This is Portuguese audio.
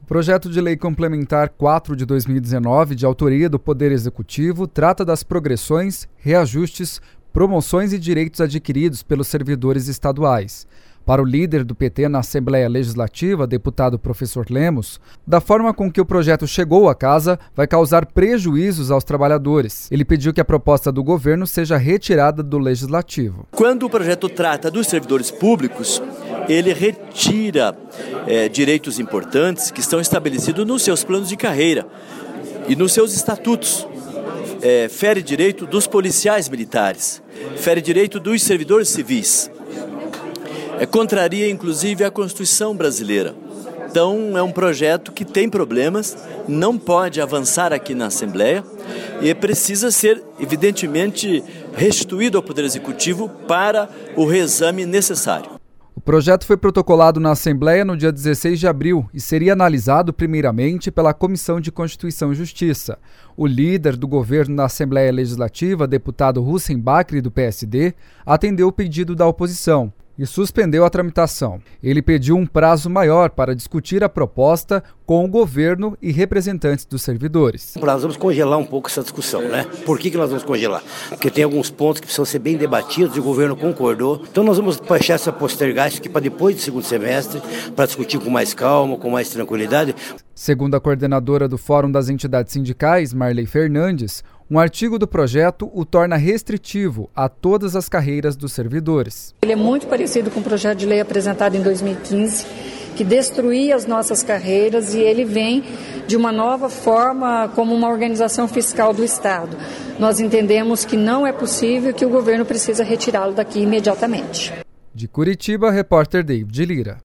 O projeto de lei complementar 4 de 2019, de autoria do Poder Executivo, trata das progressões, reajustes, promoções e direitos adquiridos pelos servidores estaduais. Para o líder do PT na Assembleia Legislativa, deputado professor Lemos, da forma com que o projeto chegou à casa, vai causar prejuízos aos trabalhadores. Ele pediu que a proposta do governo seja retirada do Legislativo. Quando o projeto trata dos servidores públicos, ele retira direitos importantes que estão estabelecidos nos seus planos de carreira e nos seus estatutos. Fere direito dos policiais militares, fere direito dos servidores civis. Contraria, inclusive, a Constituição brasileira. Então, é um projeto que tem problemas, não pode avançar aqui na Assembleia e precisa ser, evidentemente, restituído ao Poder Executivo para o reexame necessário. O projeto foi protocolado na Assembleia no dia 16 de abril e seria analisado primeiramente pela Comissão de Constituição e Justiça. O líder do governo na Assembleia Legislativa, deputado Hussein Bakri, do PSD, atendeu o pedido da oposição e suspendeu a tramitação. Ele pediu um prazo maior para discutir a proposta com o governo e representantes dos servidores. Nós vamos congelar um pouco essa discussão, né? Por que nós vamos congelar? Porque tem alguns pontos que precisam ser bem debatidos e o governo concordou. Então nós vamos deixar essa postergar isso aqui para depois do segundo semestre, para discutir com mais calma, com mais tranquilidade. Segundo a coordenadora do Fórum das Entidades Sindicais, Marley Fernandes, um artigo do projeto o torna restritivo a todas as carreiras dos servidores. Ele é muito parecido com o projeto de lei apresentado em 2015, que destruía as nossas carreiras, e ele vem de uma nova forma como uma organização fiscal do Estado. Nós entendemos que não é possível e que o governo precisa retirá-lo daqui imediatamente. De Curitiba, repórter David Lira.